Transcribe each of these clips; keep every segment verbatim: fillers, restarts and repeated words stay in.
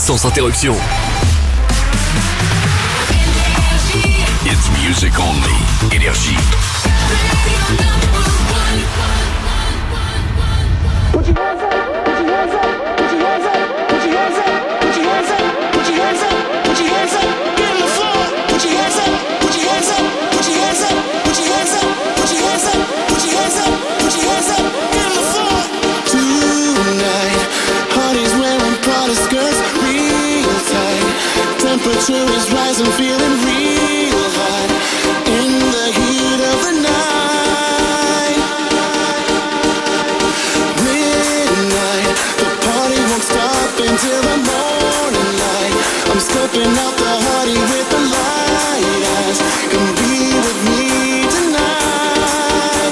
sans interruption. It's music only. Énergie. Put your hands up, put your hands up, put your hands up, put your hands up, put your hands up, put your hands up, put your hands up, get on the floor, put your hands up, put your hands up, put your hands up, put your hands up, put your hands up, put your hands up, put your hands up, get on the floor. Tonight, parties wearing Prada skirts, real tight. Temperature is rising, feeling real hot in the heat of the night. Midnight, the party won't stop until the morning light. I'm scoping out the party with the light eyes. Come be with me tonight.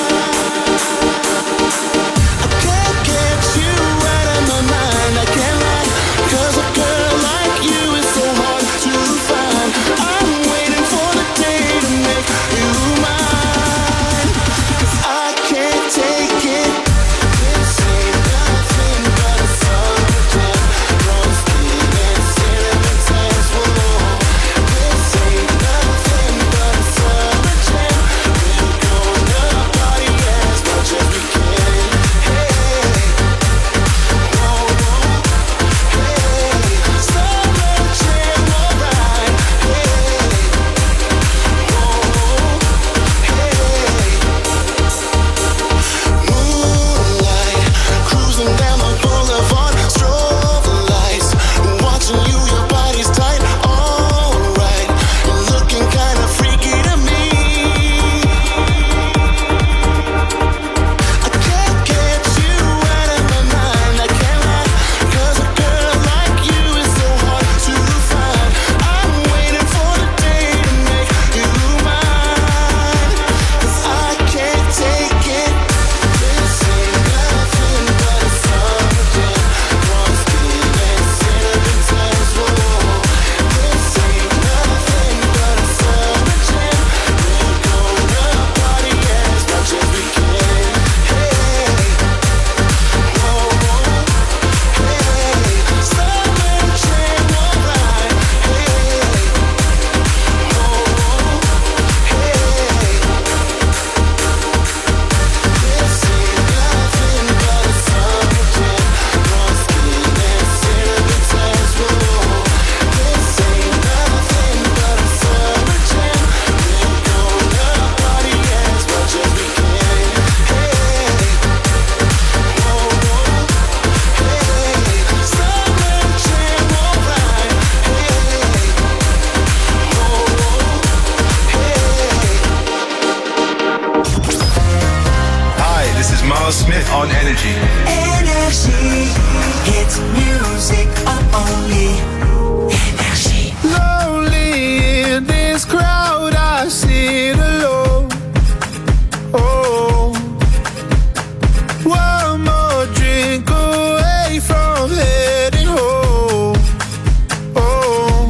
I can't get you out of my mind, I can't lie, 'cause a girl like you is so hard to find. I'm waiting for the day to make you mine, 'cause I can't take it. This ain't nothing but a summer jam, roasting and cinnamon tans. Whoa, this ain't nothing but a summer jam. We're gonna party as much as we can. Hey, whoa, whoa, hey, summer jam, alright. Hey, whoa, hey. Moonlight, cruising down the boulevard, strobe lights, watching you, your body's tight, alright, you're looking kinda freaky to me. I can't get you out of my mind, I can't lie, 'cause a girl like you is so hard to find. I'm waiting for the day to make you mine, 'cause I can't take it. This ain't nothing but a summer jam, roasting and cinnamon tans. Whoa, this ain't nothing but a summer jam. We're gonna party as much as we can. Hey, whoa, whoa, hey, summer jam, alright. Hey, whoa, whoa, hey. This ain't nothing but a summer jam, roasting and cinnamon tans. Whoa, this ain't nothing but a summer jam. We're gonna party as much as we can. Hey, whoa, whoa, hey, summer jam, alright. Hey, whoa, whoa, hey. Hi, this is Miles Smith on Energy. Energy, hits music only. Energy. Lonely in this crowd, I sit alone. Oh, one more drink away from heading home. Oh,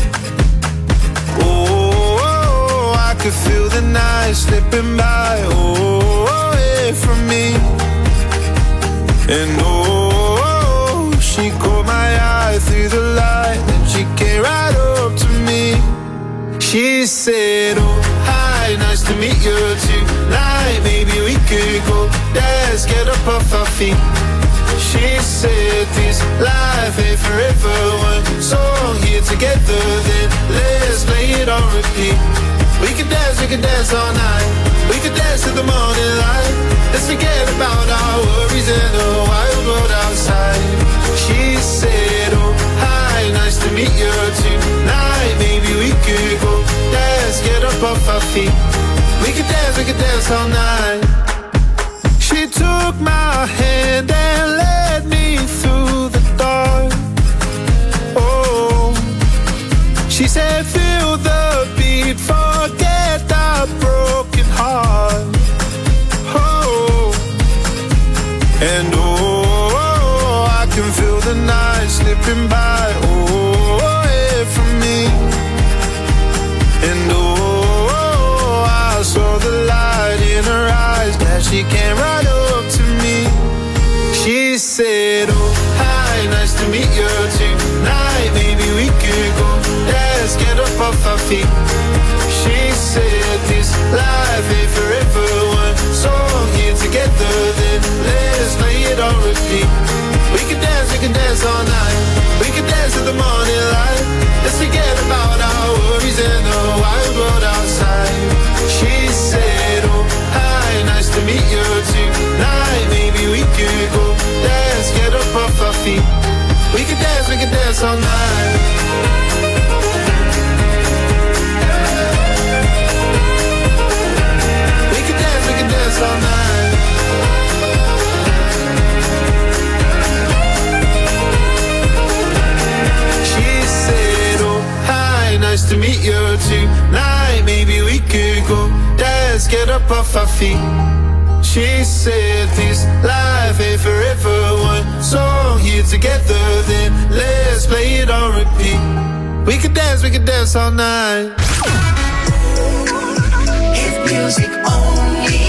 oh, oh, I could feel the night slipping by. Oh, away from me. And oh, she caught my eye through the light, and she came right up to me. She said, oh, hi, nice to meet you tonight. Maybe we could go dance, get up off our feet. She said, this life ain't forever. One song here together, then let's play it on repeat. We could dance, we could dance all night. We could dance till the morning light. Let's forget about our worries and the wild world outside. She said, oh, hi, nice to meet you tonight. Maybe we could go dance, get up off our feet. We could dance, we could dance all night. She took my hand and led me through the dark. Oh, she said, feel the beat, forget that broken heart. Oh, and oh, I can feel the night slipping by. Oh, away from me. And oh, I saw the light in her eyes as she came right up to me. She said, oh, hi, nice to meet you tonight. you tonight. Maybe we could go dance, get up off our feet. She said this life ain't forever. One song here together, then let's play it on repeat. We could dance, we could dance all night. Hit music only.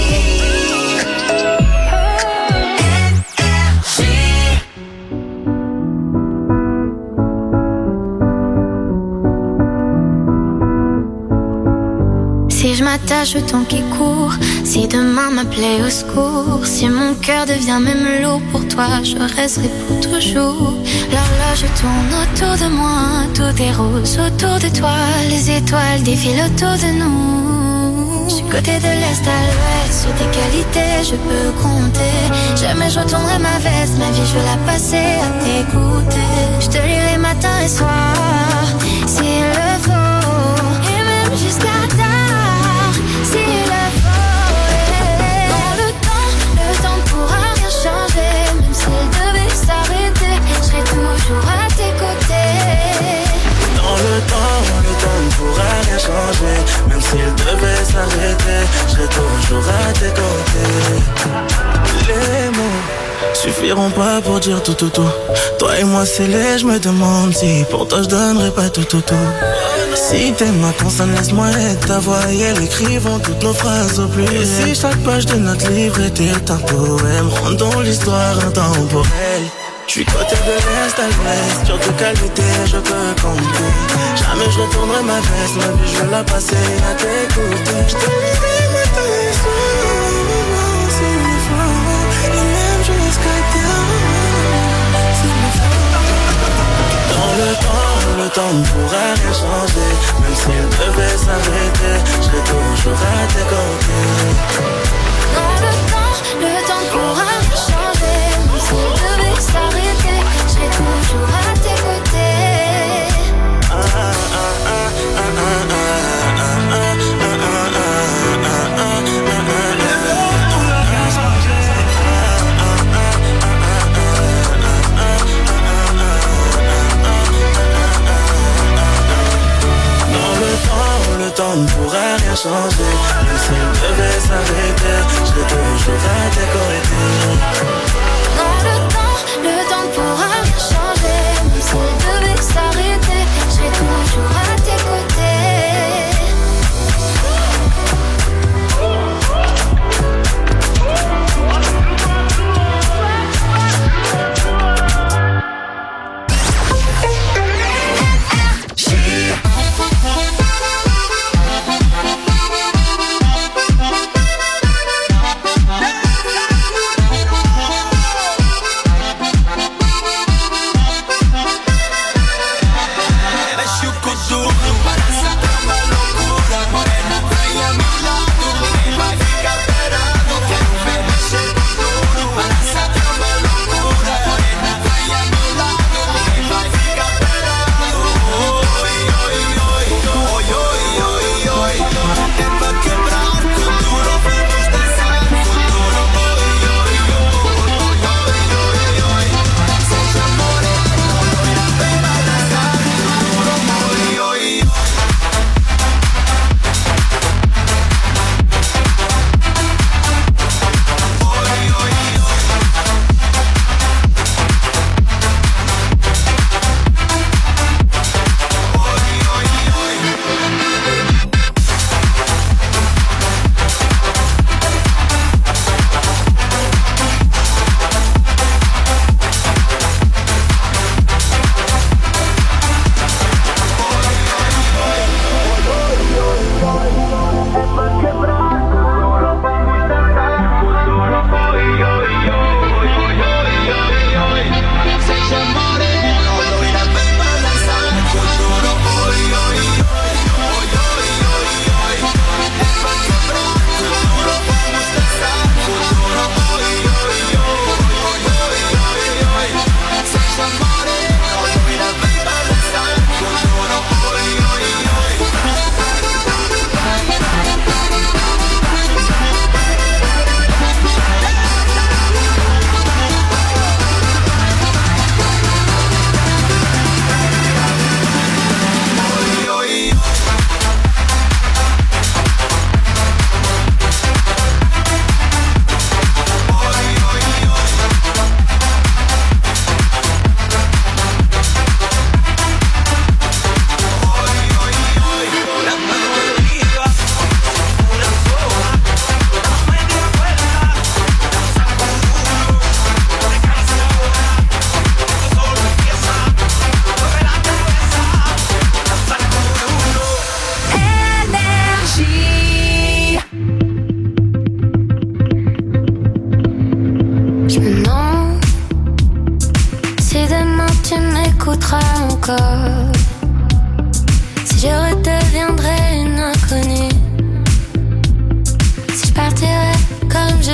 Si je m'attache au temps qui court, si demain m'appelait au secours, si mon cœur devient même lourd pour toi, je resterai pour toujours. L'horloge tourne autour de moi, tout est rose autour de toi, les étoiles défilent autour de nous. Je suis côté de l'est à l'ouest, sur tes qualités je peux compter. Jamais je retournerai ma veste, ma vie je veux la passer à t'écouter. Je te lirai matin et soir, s'il le faut, et même jusqu'à tard, s'il le faut. Dans le temps, le temps ne pourra rien changer. Même s'il devait s'arrêter, je serai toujours à tes côtés. Dans le temps, le temps ne pourra rien changer. Même s'il devait s'arrêter, je serai toujours à tes côtés. Les mots suffiront pas pour dire tout tout tout. Toi et moi c'est les, je me demande si pour toi je donnerais pas tout tout tout. Si t'aimes ma consonne, laisse-moi être ta voix et elle écrivons toutes nos phrases au plus. Et si chaque page de notre livre était un poème, rendons l'histoire intemporelle. J'suis côté de l'est à l'ouest, sur tes qualités je peux compter. Jamais je retournerai ma veste, ma vie je veux la passer à t'écouter. Je te lirai matin et soir, s'il le faut, et même jusqu'à tard, s'il le faut. Dans le temps, le temps ne pourra rien changer. Même s'il devait s'arrêter, je serai toujours à tes côtés. Dans le temps, le temps ne pourra rien changer. Même s'il devait s'arrêter, je serai toujours à tes côtés. Ah, ah, ah, ah, ah, ah, ah, ah, le temps ne pourra rien changer. Même s'il devait s'arrêter, je serai toujours à tes côtés. Dans le temps, le temps ne pourra rien changer. Même s'il devait s'arrêter, je serai toujours à tes côtés.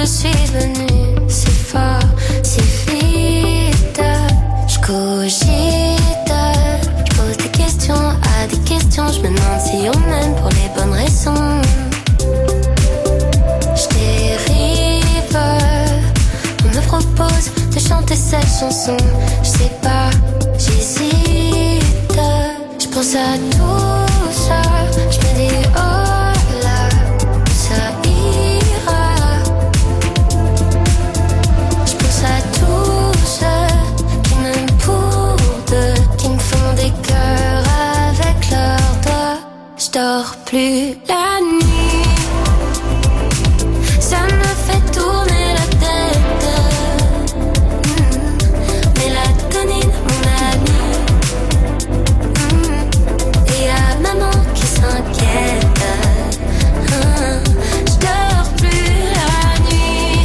suis venue si fort, si vite. Je cogite, je pose des questions à des questions. Je me demande si on m'aime pour les bonnes raisons. Je dérive, on me propose de chanter cette chanson. Je sais pas, j'hésite. Je pense à tout ça, je me dis oh là, ça ira. Je pense à tous ceux qui m'aiment pour deux, qui me font des cœurs avec leurs doigts. Je dors plus la nuit, ça me fait tourner la tête. Mmh. Mélatonine, mon ami. Mmh. Et y'a maman qui s'inquiète. Mmh. Je dors plus la nuit,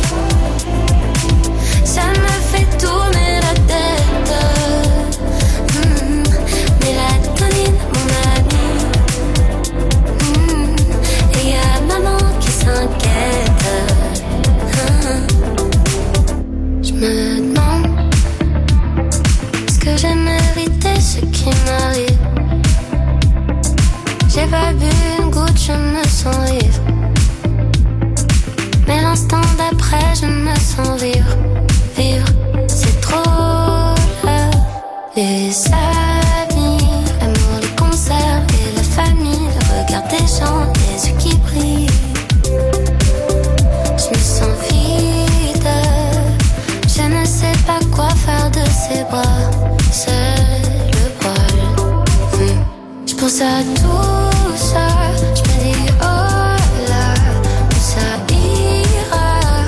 ça me fait tourner la tête. Mmh. Mélatonine, mon ami. Mmh. Et y'a maman qui s'inquiète. Je me demande, est-ce que j'ai mérité ce qui m'arrive? J'ai pas bu une goutte, je me sens ivre. Mais l'instant d'après, je me sens vivre. Vivre, c'est trop là. Les amis, l'amour, les concerts et la famille, le regard des gens, les yeux qui brillent. Je me sens vide, je ne sais pas quoi faire de ces bras. C'est le poil. Mmh. Je pense à tout ça, je me dis oh là, où ça ira.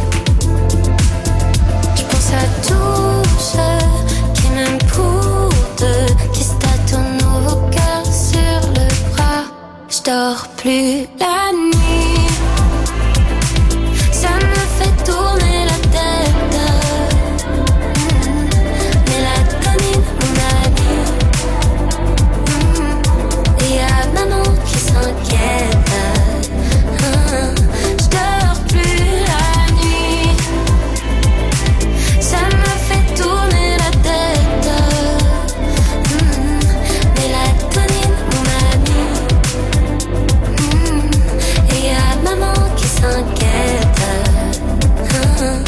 Je pense à tous ceux qui m'aiment pour deux, qui se tâtonnent vos cœurs sur le bras. Je dors plus la nuit, ça me fait tourner la tête. Mmh. Mélatonine, mon ami. Mmh. Et y'a maman qui s'inquiète. Mmh. Je dors plus la nuit, ça me fait tourner la tête. Mmh. Mélatonine, mon ami. Mmh. Et y'a maman qui s'inquiète. Mmh.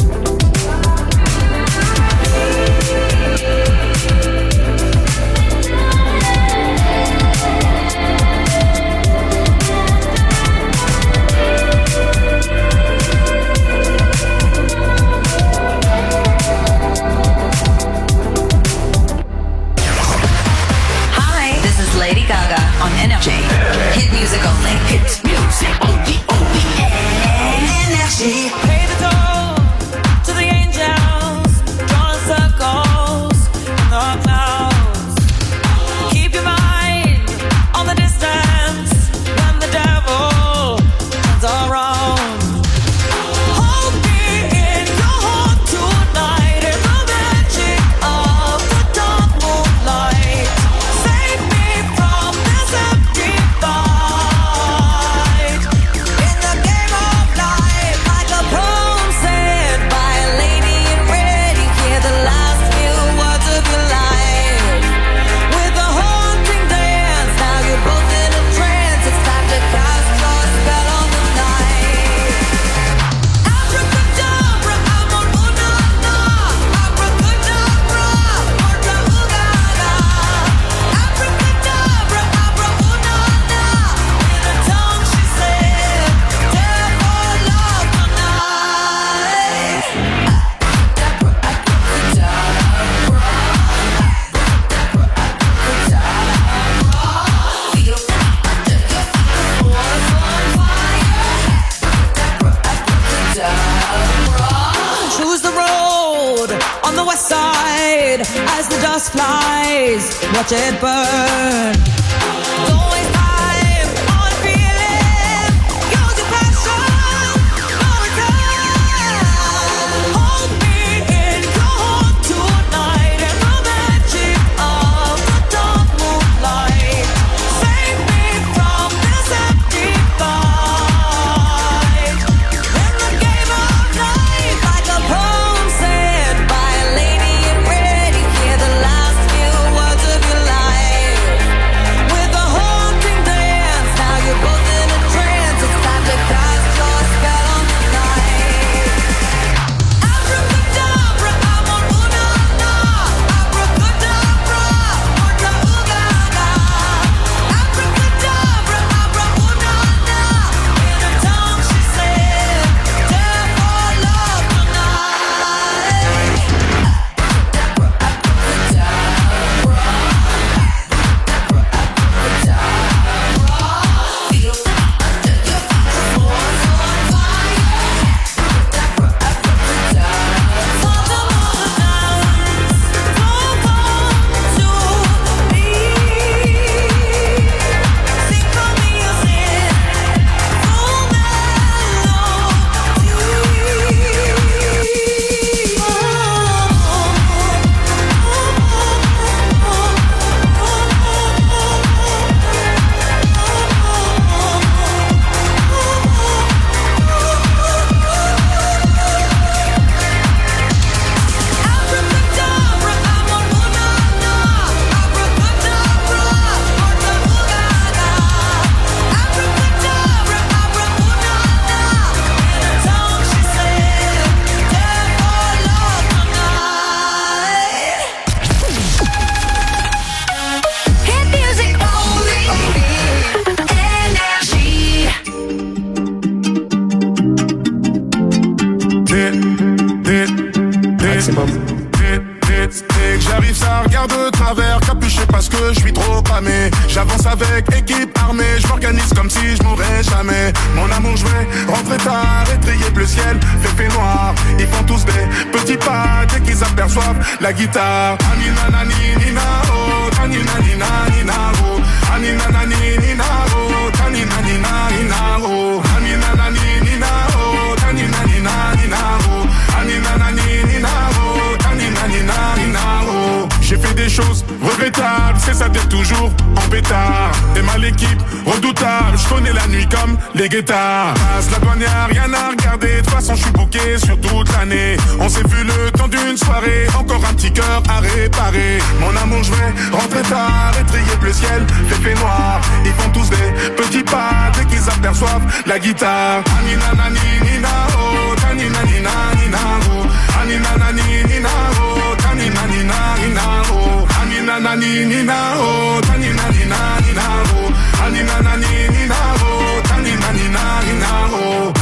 Hi, this is Lady Gaga on Energy. Hit music only. Hit music only, only. Energy. Pay the toll to the angels, drawing circles in the clouds. Keep your mind on the distance when the devil turns around. Hold me in your heart tonight in the magic of the dark moonlight. Save me from this empty fight. In the game of life, like a poem said by a lady in red, you hear the last few words of your life. With a haunting dance, now you're both in a trance. It's time to cast your spell on the night. Abracadabra, I'm on Unana. Abracadabra, Orta Ugana. Abracadabra, Abra Unana. In a tongue she said, devil love tonight. Choose the road on the west side as the dust flies. Watch it burn. Don't waste time on feeling. Use your passion. No return. Hold me in your heart tonight in the magic of the dark moonlight. Save me from this empty fight. In the game of avec équipe armée. Je m'organise comme si je mourrais jamais. Mon amour, je vais rentrer tard et trier le ciel. Fait fait noir, ils font tous des petits pas dès qu'ils aperçoivent la guitare. Anina nani nina oh, tanina nina nina oh, anina nani nina oh, tanina nina nina oh, anina nani nina oh, tanina nina nina oh, anina nani nina oh, tanina nina nina oh. J'ai fait des choses regrettables, c'est ça d'être toujours en pétard. Et mal équipe, redoutable, je connais la nuit comme les guettards. Passe la douane, y'a rien à regarder, de toute façon je suis booké sur toute l'année. On s'est vu le temps d'une soirée, encore un petit cœur à réparer. Mon amour, je vais rentrer tard et trier le ciel, fait fait noir. Ils font tous des petits pas dès qu'ils aperçoivent la guitare. Anina nani nina oh, tanina nina nina oh, anina nani nina oh, tanina nina nina oh, anina nani nina oh, tanina nina nina oh, anina nani nina oh, tanina nina nina oh.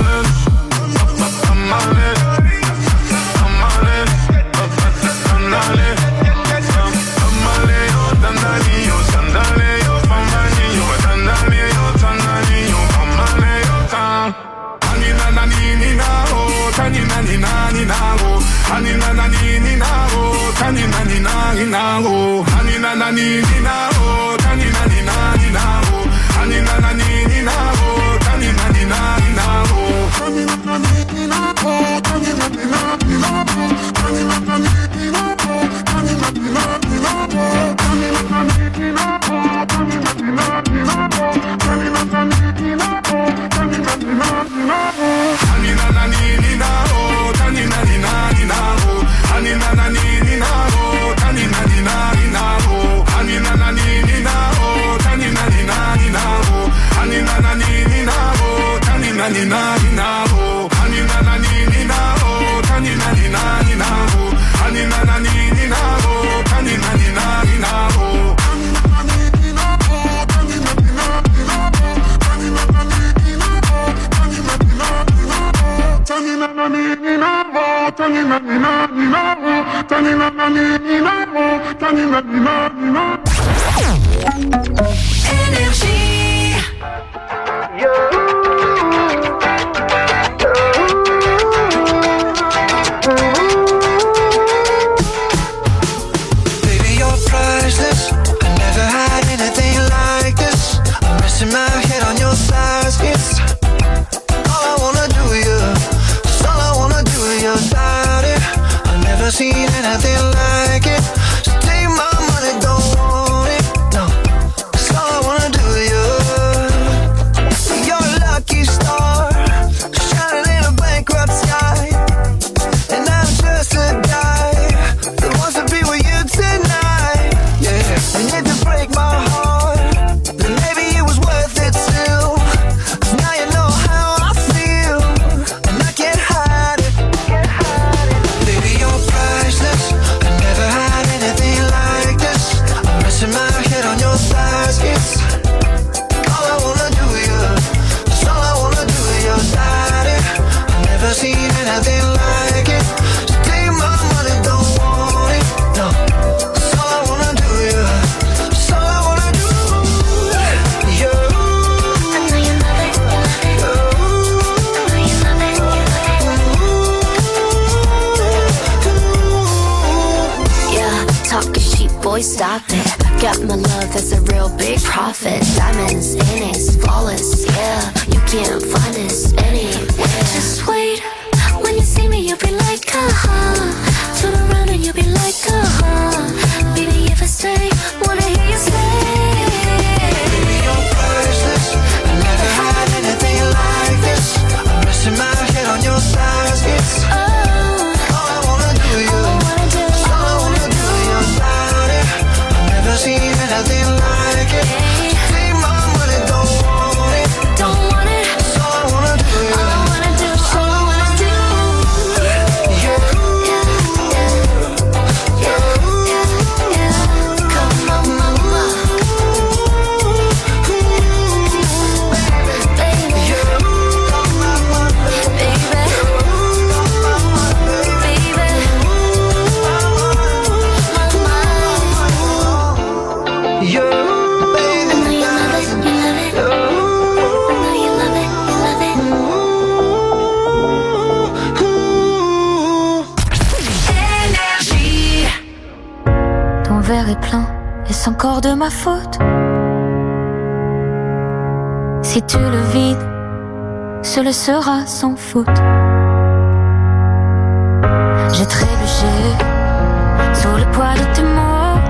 Amale, amale, amale, amale, oh dandali, oh sandale, oh famani, oh dandali, oh tanali, oh amale, oh tan. Anina nani nina oh, tanina nina nina oh, anina nani nina oh, tanina nina nina oh, anina nani nina oh, tanina nina nina oh, anina nani nina oh, tanina nina nina oh, anina nani nina oh, tanina nina nina oh, anina nani nina oh, tanina nina nina oh, anina nani nina oh, tanina nina nina oh, anina nani nina oh, tanina nina nina oh, anina nani nina oh, tanina nina nina oh, anina nani nina oh, tanina nina nina oh, anina nani nina oh, tanina nina nina oh, anina nani nina oh, tanina nina nina oh, anina nani nina oh, tanina nina nina oh, anina nani nina oh, tanina nina nina oh, anina nani nina oh, tanina nina nina oh, anina nani nina oh, tanina nina nina oh, tanina nani nina oh, tanina nina nina oh, tanina nani nina oh, tanina nina nina. Énergie. Baby, you're priceless. I never had anything like this. I'm resting my head on your thighs. It's all I wanna do, yeah. It's all I wanna do, your body. I've never seen anything like it. So take my money, don't want it. No, it's all I wanna do, yeah. You're a lucky star, shining in a bankrupt sky. And I'm just a guy that wants to be with you tonight. Yeah, and if you break my heart, then maybe it was worth it still. 'Cause now you know how I feel, and I can't hide it. Baby, you're priceless. I never had anything like this. I'm resting my head on your thighs. It's all I wanna do, yeah. It's all I wanna do, your body. I've never seen anything like it. So take my money, don't want it. No, it's all I wanna do, yeah. It's all I wanna do, yeah. I know you love it, I know you love it, yeah, talking cheap, boy, stop it. Got my love, that's a real big profit. Diamonds in it, flawless, yeah. You can't find this anywhere. Just wait, when you see me, you'll be like, uh-huh. Turn around and you'll be like, uh-huh. Baby, if I stay, wanna hear you say. Baby, you're priceless. I never had anything like this. I'm resting my head on your thighs. It's Oh, all I wanna do, all I yeah. wanna do, It's all I wanna do, your body. I've never seen anything like it. Hey. Take my money, don't encore de ma faute. Si tu le vides, ce le sera sans faute. J'ai trébuché sous le poids de tes mots,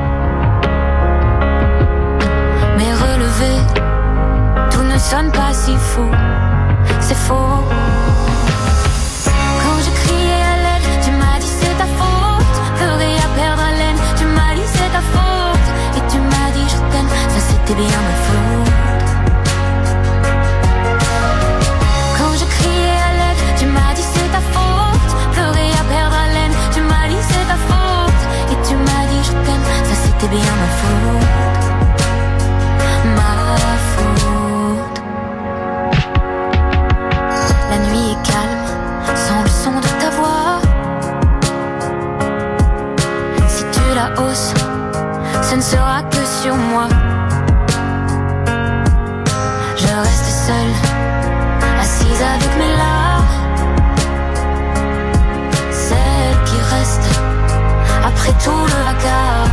mais relevé, tout ne sonne pas si faux. C'est faux. Quand je criais à l'aide, tu m'as dit c'est ta faute. Ferais à perdre haleine, tu m'as dit c'est ta faute. Et tu m'as dit je t'aime, ça c'était bien ma faute. Quand je criais à l'aide, tu m'as dit c'est ta faute. Ferais à perdre haleine, tu m'as dit c'est ta faute. Et tu m'as dit je t'aime, ça c'était bien ma faute. Ma faute. La nuit est calme, sans le son de ta voix. Si tu la hausses, ce ne sera que sur moi. Je reste seule, assise avec mes larmes. Celle qui reste après tout le vacarme.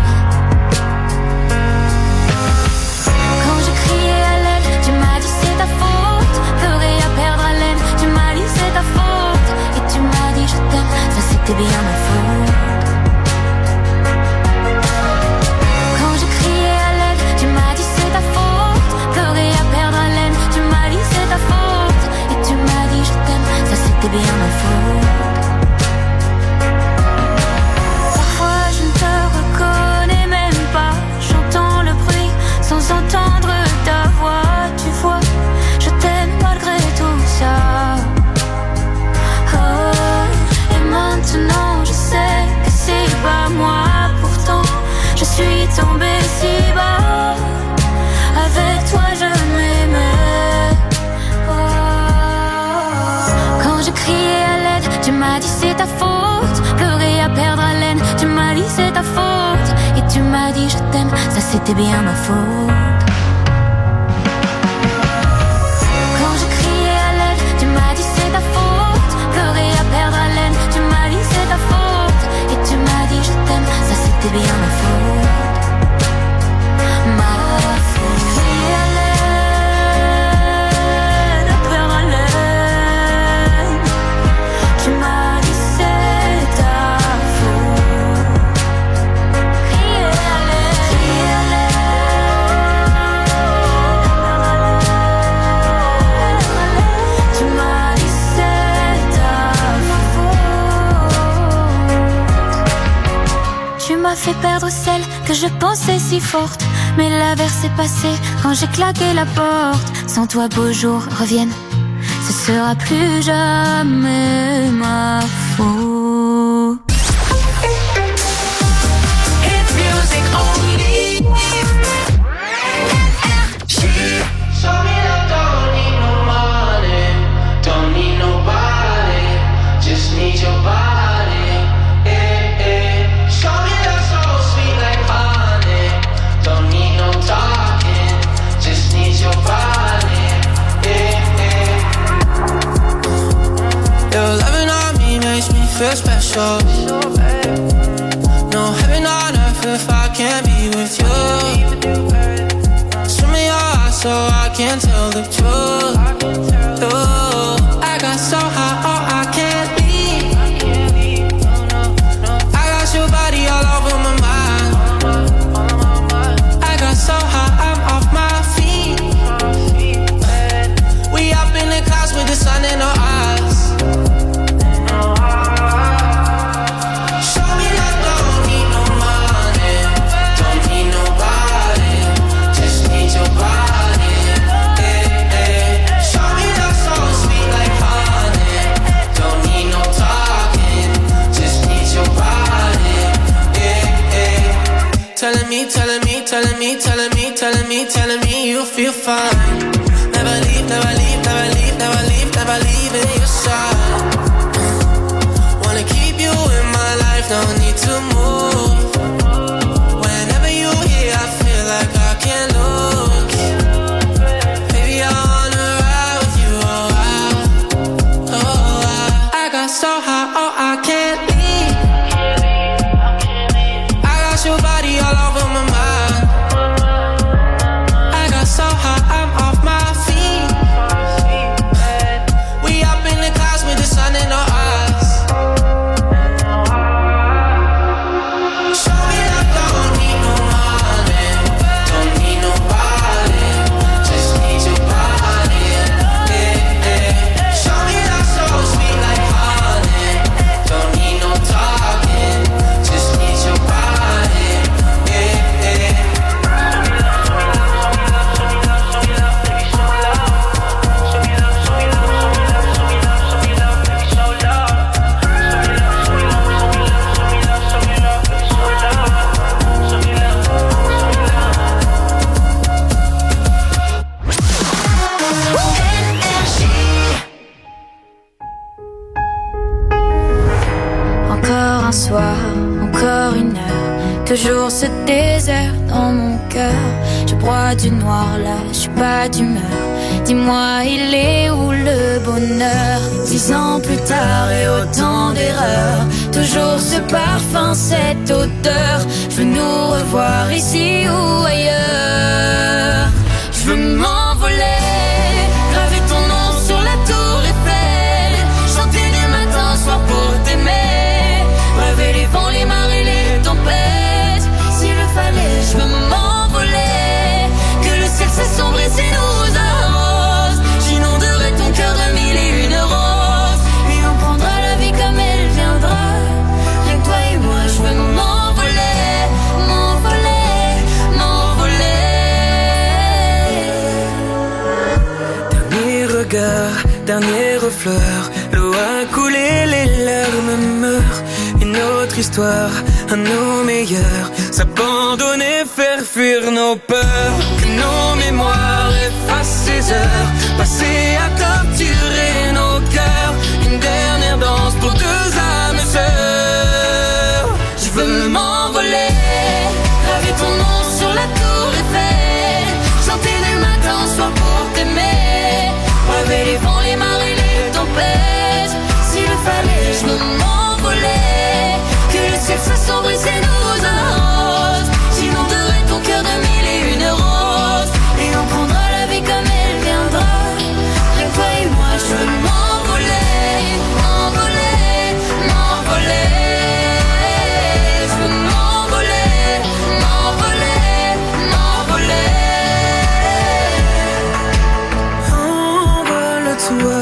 Quand je criais à l'aide, tu m'as dit c'est ta faute. Ferais à perdre haleine, tu m'as dit c'est ta faute. Et tu m'as dit je t'aime, ça c'était bien ma faute. Quand je criais à l'aide, tu m'as dit c'est ta faute. Ferais à perdre haleine, tu m'as dit c'est ta faute. Et tu m'as dit je t'aime, ça c'était bien ma faute. Parfois je ne te reconnais même pas. J'entends le bruit sans entendre ta voix. Tu vois, je t'aime malgré tout ça. Oh, et maintenant je sais que c'est pas moi. Pourtant je suis tombée si bas. Avec toi je m'aimais. Oh. Quand je criais à l'aide, tu m'as dit c'est ta faute. Pleurer à perdre haleine, tu m'as dit c'est ta faute. Et tu m'as dit je t'aime, ça c'était bien ma faute. Quand je criais à l'aide, tu m'as dit c'est ta faute. Pleurer à perdre haleine, tu m'as dit c'est ta faute. Et tu m'as dit je t'aime, ça c'était bien ma faute. Ma faute. Crier à l'aide, à perdre haleine, tu m'as dit c'est ta faute. Crier à l'aide, crier à l'aide, tu m'as dit c'est ta faute. Tu m'as fait perdre celle que je pensais si forte. Mais l'averse est passée quand j'ai claqué la porte. Sans toi beaux jours reviennent, ce sera plus jamais ma faute. Hit music only. Show me love, don't need no money, don't need nobody, just need your body. Eh, eh. Show me love so sweet like honey, don't need no talking, just need your body. Eh, eh. Your loving on me makes me feel special. No heaven on earth if I can't be with you. Swim in your eyes so I can tell the truth. Ooh, I got so high, oh I can't leave. I got your body all over my mind. I got so high, I'm off my feet. We up in the clouds with the sun in our eyes. Show me love, don't need no money, don't need nobody, just need your body. Eh, eh. Show me love so sweet like honey, don't need no talking, just need your body. Eh, eh. Telling me, telling me, telling me, telling me, telling me, telling me you feel fine. Never leave, never leave, never leave, never leave, never leave in your side. Wanna keep you in my life, no need to move. Whenever you here, I feel like I can't lose. Baby, I wanna ride with you, oh I, oh I. I got so high, oh I can't leave. I got your body all over my mind. Encore un soir, encore une heure, toujours ce désert dans mon cœur. Je broie du noir là, je suis pas d'humeur. Dis-moi, il est où le bonheur? Dix ans plus tard et autant d'erreurs, toujours ce parfum, cette odeur. Je veux nous revoir ici ou ailleurs. Je veux m'envoler, graver ton nom sur la tour Eiffel, chanter du matin au soir pour t'aimer, rêver les vents, les marées, les tempêtes. S'il le fallait, je veux m'envoler, que le ciel s'assombrisse et nous arrose. J'inonderai ton cœur de mille et une roses, et on prendra la vie comme elle viendra. Rien que toi et moi, je veux m'envoler, m'envoler, m'envoler. Dernier regard, dernière fleur, l'eau a coulé, les larmes meurent. Une autre histoire, un nos meilleurs, s'abandonner, faire fuir nos peurs. Que nos mémoires effacent ces heures passées à torturer nos cœurs. Une dernière danse pour deux âmes sœurs. Je veux m'envoler, graver ton nom sur la tour Eiffel, chanter du matin au soir pour t'aimer, rêver les vents, les marées, les tempêtes. S'il le fallait, je veux m'envoler, que le ciel s'assombrisse et nous arrose. J'inonderai ton cœur de mille et une roses, et on prendra la vie comme elle viendra. Rien que toi et moi, je veux m'envoler, m'envoler, m'envoler. Je veux m'envoler, m'envoler, m'envoler. Envole-toi,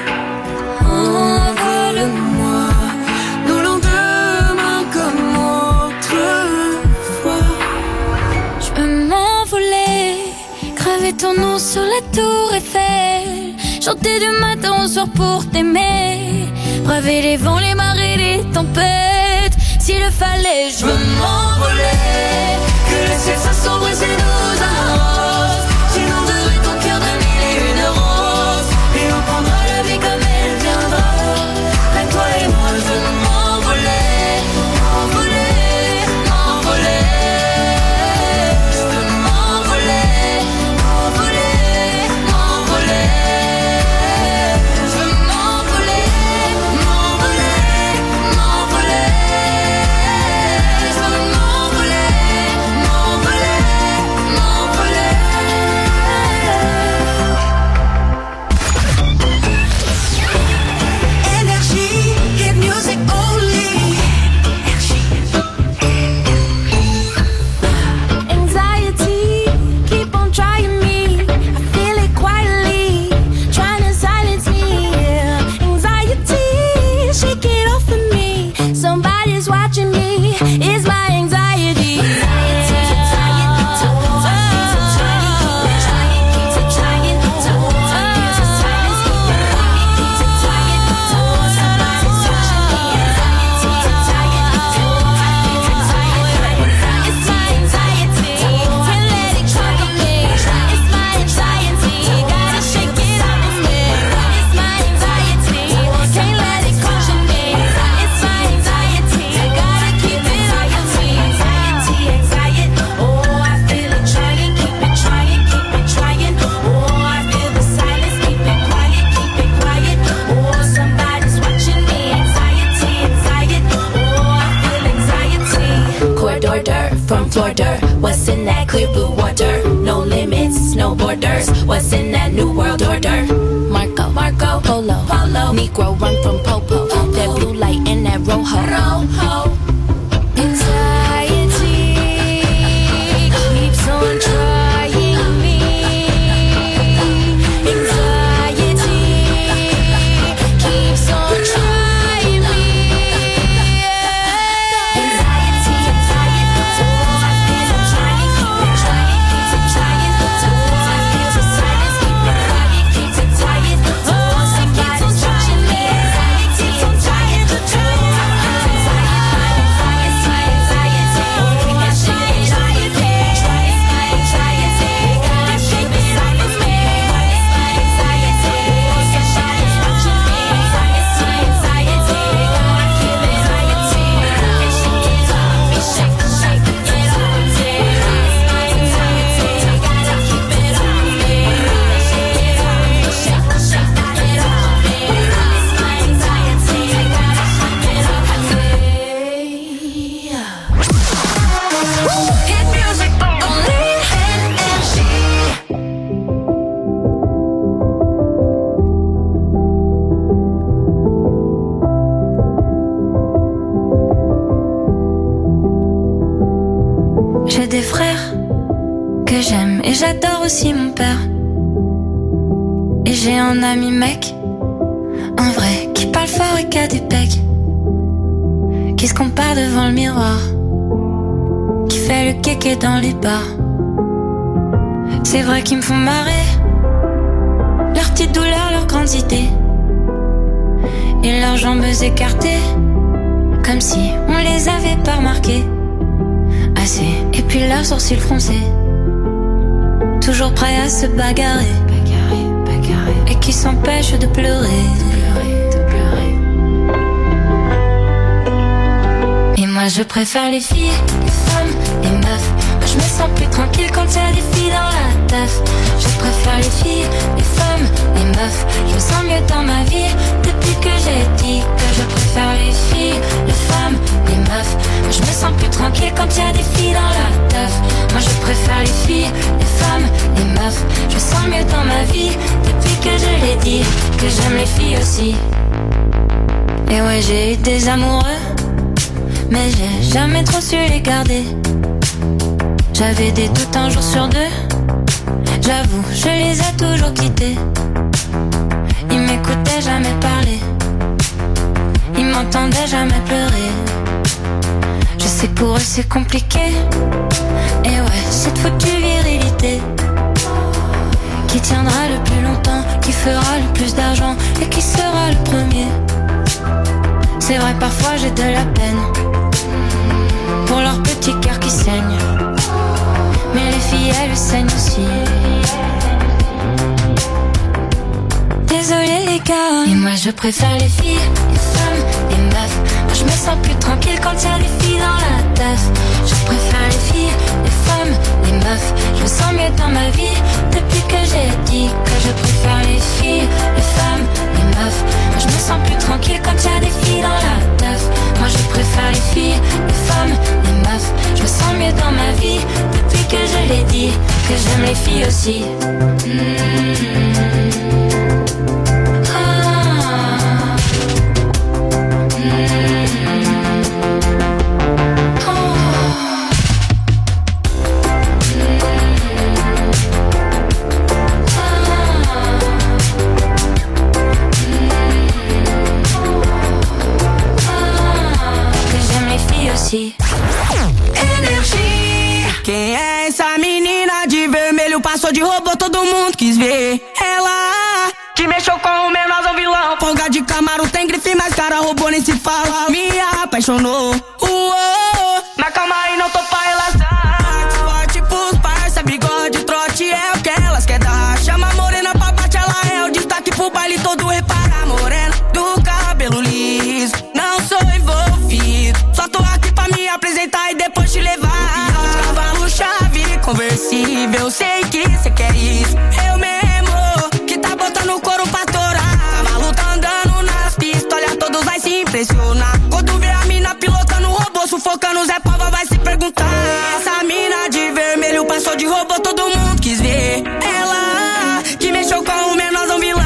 envole-moi, nos lendemains comme autrefois. Je veux m'envoler, graver ton nom sur la tour Eiffel, chanter du matin au soir pour t'aimer, braver les vents, les marées, les tempêtes. S'il le fallait, je veux m'envoler, que le ciel s'assombrisse et nous arrose. J'inonderai ton cœur de mille et une roses, et on prendra la vie comme elle viendra. Rien que toi et moi, je veux m'envoler, m'envoler, m'envoler. Je veux m'envoler, m'envoler, m'envoler. Je veux m'envoler, m'envoler, m'envoler. Je veux m'envoler, m'envoler, m'envoler. Energy, hit music only. Anxiety, keep on trying me. I feel it quietly, trying to silence me. Anxiety, shake it off of me. Somebody's watching me. It's my anxiety. Corridor dirt from Florida. What's in that clear blue water? No limits, no borders. What's in that new world order? Marco, Marco, Polo, Polo. Negro run from Popo. That blue light and that rojo. Rojo. Anxiety keeps on trying me. Anxiety keeps on trying me. Anxiety, anxiety, oh, I feel I'm trying, keep it trying, keep it trying, oh, I feel the silence, keep it quiet, keep it quiet, oh, somebody's watching me. Anxiety, j'adore aussi mon père. Et j'ai un ami mec, un vrai, qui parle fort et qui a des pecs, qui se compare devant le miroir, qui fait le kéké dans les bars. C'est vrai qu'ils me font marrer, leurs petites douleurs, leurs grandes idées, et leurs jambes écartées, comme si on les avait pas remarquées assez. Et puis leurs sourcils froncés, toujours prêts à se bagarrer, bagarrer, bagarrer, et qui s'empêchent de pleurer, de pleurer, de pleurer. Et moi je préfère les filles, les femmes, les meufs. Moi je me sens plus tranquille quand y a des filles dans la teuf. Je préfère les filles, les femmes, les meufs. Je me sens mieux dans ma vie depuis que j'ai dit que je préfère les filles, les femmes, les meufs. Moi je me sens plus tranquille quand y a des filles dans la teuf. Moi je préfère les filles, les femmes, les meufs. Je me sens mieux dans ma vie depuis que je l'ai dit que j'aime les filles aussi. Et ouais, j'ai eu des amoureux, mais j'ai jamais trop su les garder. J'avais des doutes un jour sur deux, j'avoue, je les ai toujours quittés. Ils m'écoutaient jamais parler, ils m'entendaient jamais pleurer. Je sais que pour eux c'est compliqué, et ouais, cette foutue virilité qui tiendra le plus longtemps, qui fera le plus d'argent et qui sera le premier. C'est vrai, parfois j'ai de la peine pour leur petit cœur qui saigne, mais les filles elles saignent aussi. Désolé les gars, et moi je préfère les filles, les femmes, les meufs. Moi je me sens plus tranquille quand y a des filles dans la teuf. Je préfère les filles, les femmes, les meufs. Je me sens mieux dans ma vie depuis que j'ai dit que je préfère les filles, les femmes, les meufs. Moi je me sens plus tranquille quand y a des filles dans la teuf. Moi je préfère les filles, les femmes, les meufs. Je me sens mieux dans ma vie depuis que je l'ai dit que j'aime les filles aussi. Mmh. Energia. Quem é essa menina de vermelho? Passou de robô, todo mundo quis ver. Ela que mexeu com o menosão vilão. Folga de Camaro, tem grife, mas cara robô nem se fala. Me apaixonou, uou. Mas calma aí, não tô pra relação. Forte pros parça, bigode, trote é o que elas quer dar. Chama a morena pra bate, ela é o destaque pro baile todo. Repara, morena do cabelo liso, não sou envolvido, só tô aqui pra me apresentar e depois te levar. Cavalo, chave, conversível, sei que cê quer isso. Eu mesmo que tá botando o couro pra torar. Cavalo tá andando nas pistas, olha, todos vai se impressionar. Quando vê a mina pilotando o robô, sufocando o Zé Pava, vai se perguntar. Essa mina de vermelho passou de robô, todo mundo quis ver. Ela que mexeu com o menorzão vilão,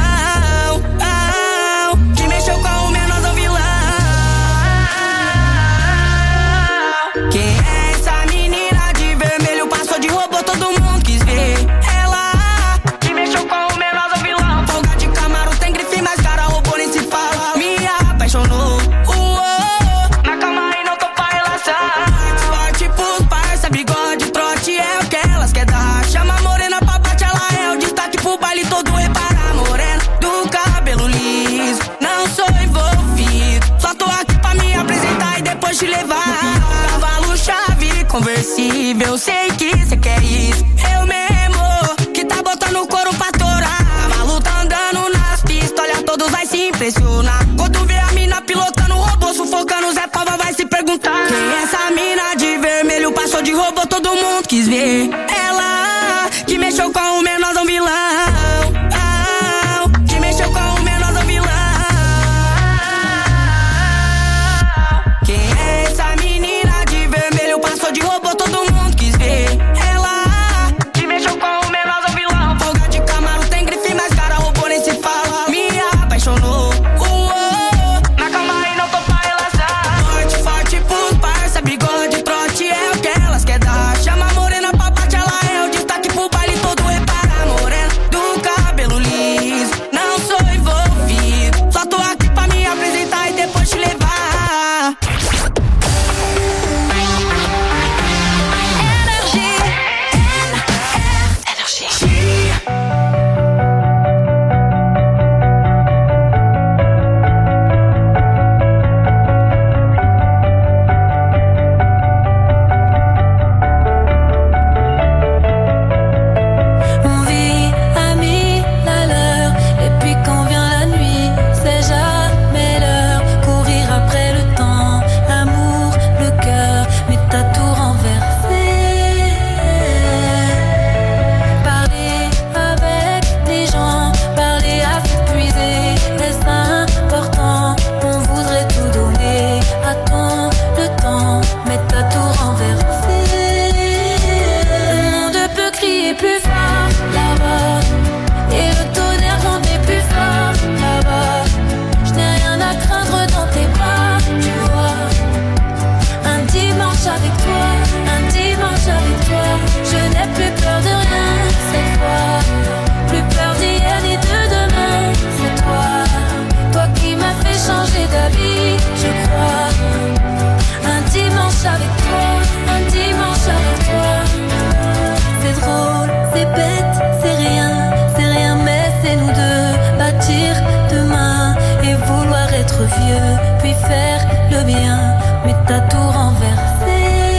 que mexeu com o menorzão vilão. Quem é essa menina de vermelho? Passou de robô, todo mundo quis ver. Ela que mexeu com o menorzão vilão. Folga de Camaro, tem grife, mas cara robô nem se fala. Me apaixonou, uou. Mas calma aí, não tô pra relação. Forte pros parça, bigode, trote é o que elas quer dar. Chama a morena pra bate, ela é o destaque pro baile todo. Repara, morena do cabelo liso, não sou envolvido, só tô aqui pra me apresentar e depois te levar. Cavalo, chave, conversível, sei que cê quer isso. Eu mesmo que tá botando o couro pra torar. Cavalo tá andando nas pistas, olha, todos vai se impressionar. Quando vê a mina pilotando o robô, sufocando o Zé Pava, vai se perguntar. Quem é essa mina de vermelho? Passou de robô, todo mundo quis ver. Ela que mexeu com o menorzão vilão, que mexeu com o menorzão vilão. Quem é essa menina de vermelho? Passou de robô, todo mundo quis ver. Ela que mexeu com o menorzão vilão. Folga de Camaro, tem grife, mas cara robô nem se fala. Me apaixonou, uou. Mas calma aí, não tô pra relação. Forte, forte pros parça, bigode, trote é o que elas quer dar. Chama a morena pra bate, ela é o destaque pro baile todo. être vieux, puis faire le bien, mais t'as tout renversé.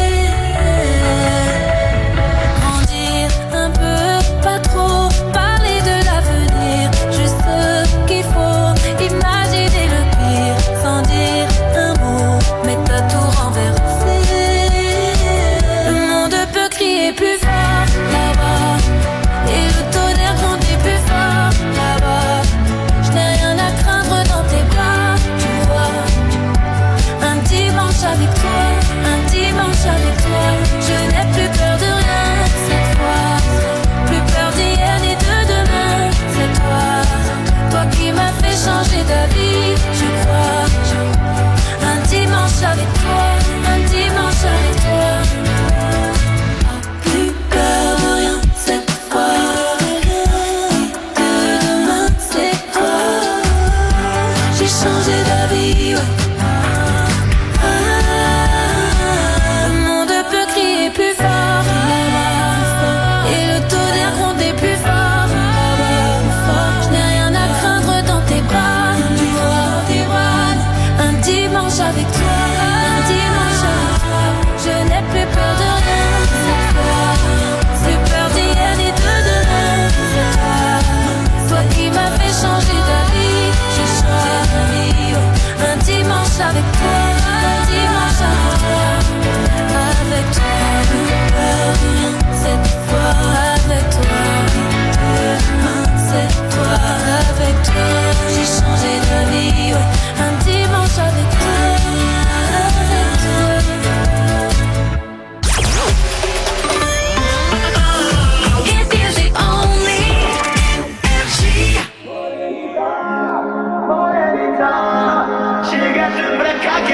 Grandir un peu, pas trop, parler de l'avenir, juste ce qu'il faut, imaginer le pire, sans dire un mot, mais t'as tout renversé. Le monde peut crier plus fort là-bas, et le tonnerre grondit plus fort là-bas. Je n'ai rien à craindre dans tes bras, tu vois. Un dimanche avec toi, un dimanche avec toi. Je n'ai plus peur de rien cette fois, plus peur d'hier ni de demain. C'est toi, toi qui m'as fait changer d'avis, je crois. Un dimanche avec toi, un dimanche avec toi. Plus peur de rien cette fois, de demain c'est toi. J'ai changé d'avis, ouais. Ah, le monde peut crier plus fort là-bas, et le tonnerre gronder plus fort là-bas. Je n'ai rien à craindre dans tes bras, tu vois, tes bras. Un dimanche avec toi, un dimanche avec toi. Je n'ai plus peur de rien cette fois, plus peur d'hier ni de demain. C'est toi, toi qui m'as fait changer d'avis. J'ai changé d'avis, ouais. Un dimanche avec toi, un dimanche avec toi. Avec toi, plus peur de rien cette fois. Avec toi, demain c'est toi. Avec toi, j'ai changé d'avis, ouais. Un dimanche avec toi, avec toi. Hit music only. Chega de branca que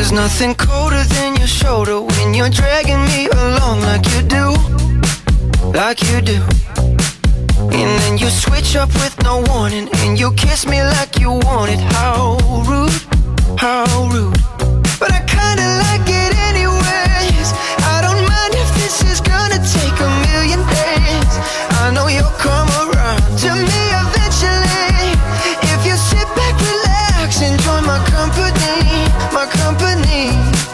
There's nothing colder than your shoulder when you're dragging me along like you do, like you do. And then you switch up with no warning, and you kiss me like you want it. How rude, how rude. But I kinda like it anyways. I don't mind if this is gonna take a million days. I know you'll come around to me eventually. If you sit back, relax, enjoy my company, my company.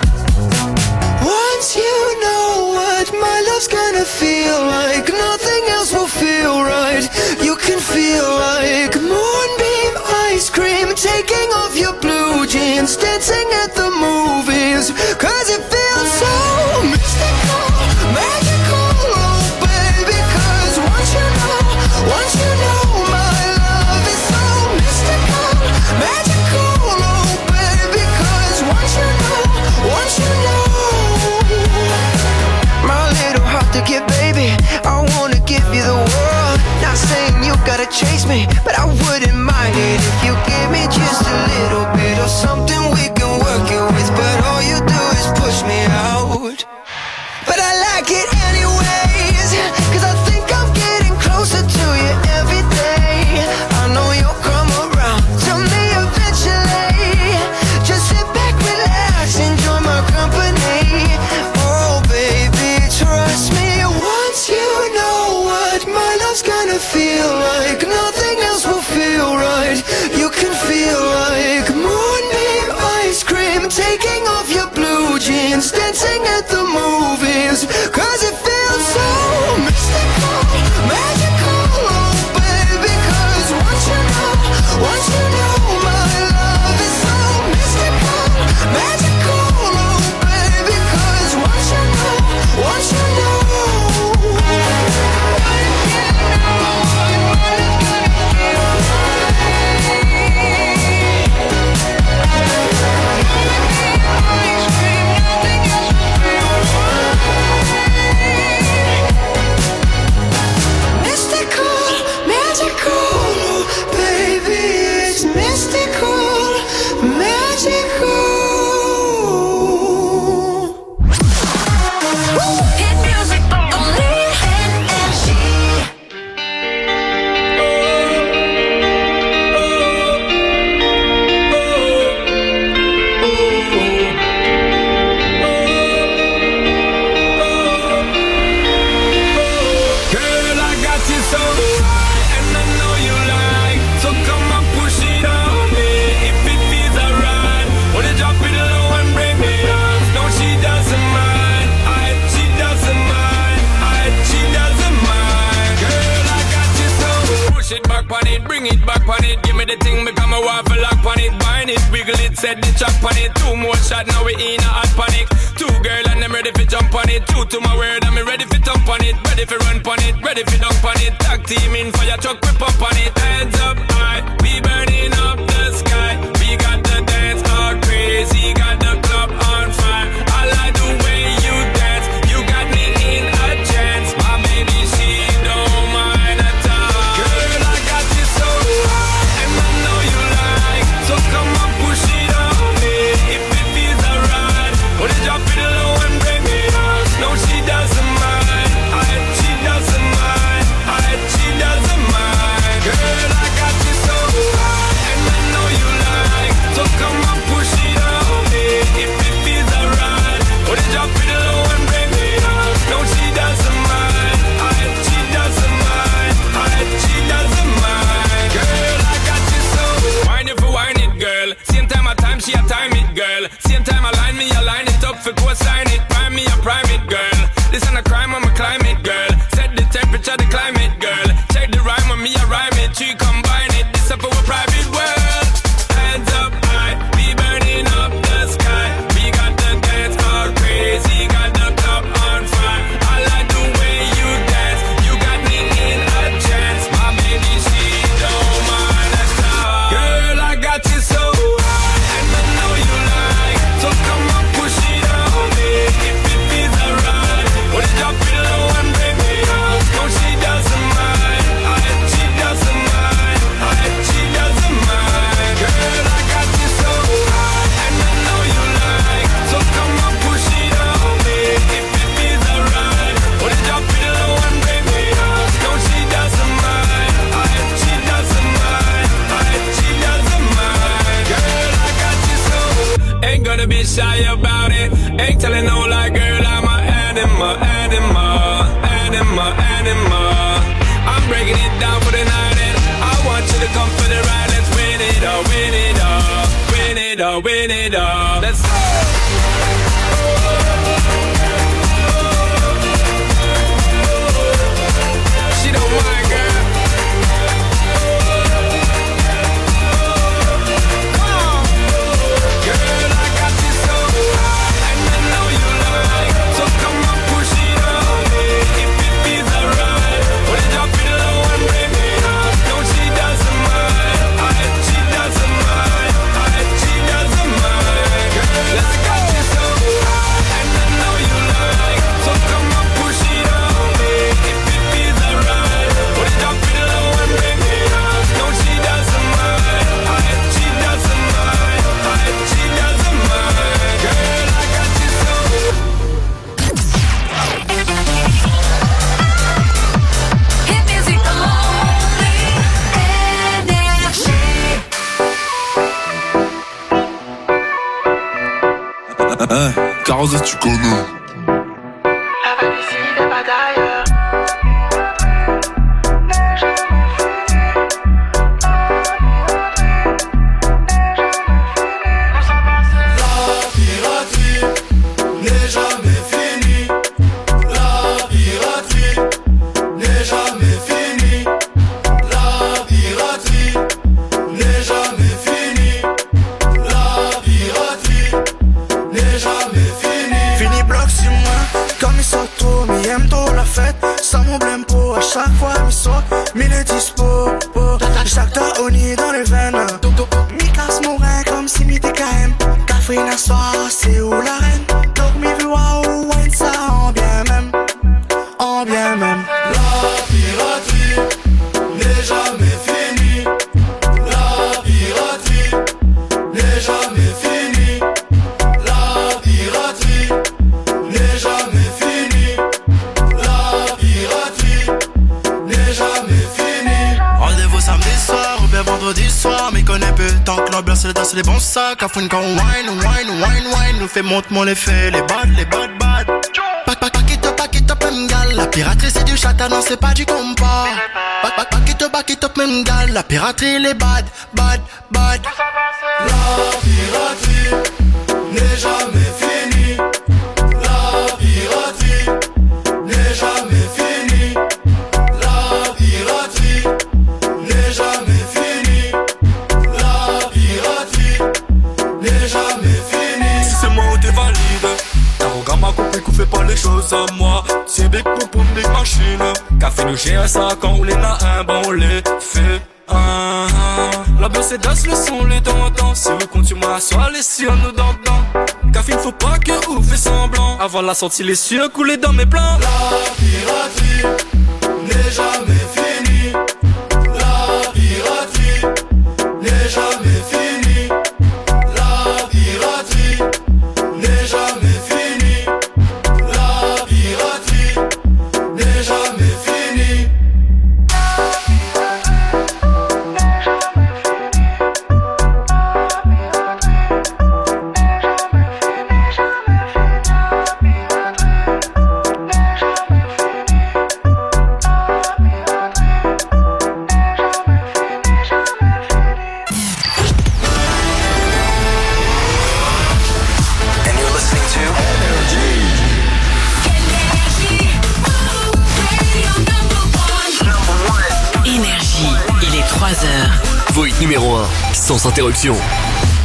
Once you know what my love's gonna feel like, nothing else will feel right. You can feel like moonbeam ice cream, taking off your blue jeans, dancing at the movies. Cause it feels so mystical, magical, oh baby. Cause once you know, once you know my love is so mystical, magical, oh baby. Cause once you know, once you know, my little heart to get, baby, I wanna give you the world. Not saying you gotta chase me, but I wouldn't mind it if you give me just a little bit of something we can work it with. But all you do is push me out. But I like it anyways, cause I think I'm getting closer to you every day. I know you'll come around to me eventually. Just sit back, relax, enjoy my company. Oh baby, trust me. Once you know what my love's gonna feel like, nothing else will feel right. You can feel like moonbeam ice cream, taking off your blue jeans, dancing at the movies. Cause it feels so mystical, magical, oh baby. Cause once you know, once you know my love is so mystical, magical, oh baby. Cause once you know, once you know, said the chop on it, two more shot, now we in a hot panic. Two girl and I'm ready for jump on it. Two to my word, I'm ready for thump on it. Ready for run on it, ready for dunk on it. Tag team in fire truck, we pump on it. Hands up high, we burning up the sky. We got the dance all crazy, got the club on fire. I like the way you dance, you got me in a trance. My baby, she don't mind at all. Girl, I got you so high, and I know you like. So come on, push it on me, if it feels alright. Wanna drop it low and bring me up. No, she doesn't mind, I, she doesn't mind, I, she doesn't mind. Girl, I got you so high, and I know you like. So come on, push it on me, if it feels alright. Wanna drop it low and bring me up. No, she doesn't mind, I, she doesn't mind, I, she doesn't mind. Girl, I got you so. Wine it for wine it, girl. Same time I time, she a time it, girl. Same time I line me, I line it up for co-sign it. Prime me, I prime it, girl. This ain't a crime, I'm a climate, girl. Set the temperature, the climate, girl. Check the rhyme on me, I rhyme it. She combine it, this up for a private world. Hands up high, we burning up the sky. We got the dance all crazy, got the club on fire. I like the way you dance, you got me in a trance. My baby, she don't mind at all. Girl, I got you so high, and I know you like. So come on, push it on me, if it feels alright. lie about it. Ain't telling no lie, girl, I'm a animal, animal, animal, animal. I'm breaking it down for the night and I want you to come for the ride. Let's win it all, win it all, win it all, win it all. Let's go. She don't mind, girl. Come on. Girl, I got you so high, and I know you like. So come on, push it on me. If it feels alright, well, then drop it low and bring it up. No, she doesn't mind. I, she doesn't mind. I, she doesn't mind. Girl, I got you so high, and I know you like. So come on, push it on me. If it feels alright, well, then drop it low and bring it up. No, she doesn't mind. I, she doesn't mind. I, she doesn't mind. Girl, I got you so. Hit music only. Energy. Carrosse, tu connais. La vague ici n'est pas d'ailleurs. La piraterie n'est jamais finie. La piraterie n'est jamais finie. La piraterie n'est jamais finie. La piraterie n'est jamais finie. Fini bloc sur moi, comme ils sont trop, mais aiment trop la fête. Sans mon blême pour à chaque fois, ils sont mille et dispo. Chaque temps, on est dans les veines. Mi casse mon rein comme si mi t'es K M. Café la soir, c'est où la reine? Donc mi vu waouh, ouais, ça en bien même. En bien même. La piraterie n'est jamais finie. La piraterie n'est jamais finie. La piraterie n'est jamais finie. La piraterie n'est jamais finie. Rendez-vous samedi soir ou bien vendredi soir. Mais connais peu tant que l'ambiance c'est danser les bons sacs. Afin qu'on wine, wine, wine, wine. Nous fait monte mon effet, les bad, les bad, bad. Pack, pack, pack it up, pack it up, même gal. La piraterie c'est du chata, non c'est pas du compas. Pack, pack, pack it up, pack it up, même gal. La piraterie les bad, bad, bad. La piraterie n'est jamais finie. La piraterie n'est jamais finie. La piraterie n'est jamais finie. La piraterie n'est jamais finie. Si c'est moi ou t'es valide, Taroga m'a compris qu'on fait pas les choses à moi. C'est big pour pour big machine. Café nous j'ai un sac, quand on les a un, bon on les fait. Ah, ah. La bosse est d'as, le son, les dents dans. Si vous comptez moi, soit les siens nous dans dedans. Café, il faut pas que vous fait semblant. Avant la sortie, les cieux couler dans mes plans. La piraterie n'est jamais finie. La piraterie n'est jamais finie. La piraterie n'est jamais finie. La piraterie n'est jamais finie. And you're listening to Énergie, il est trois heures. Vos hits numéro un, sans interruption.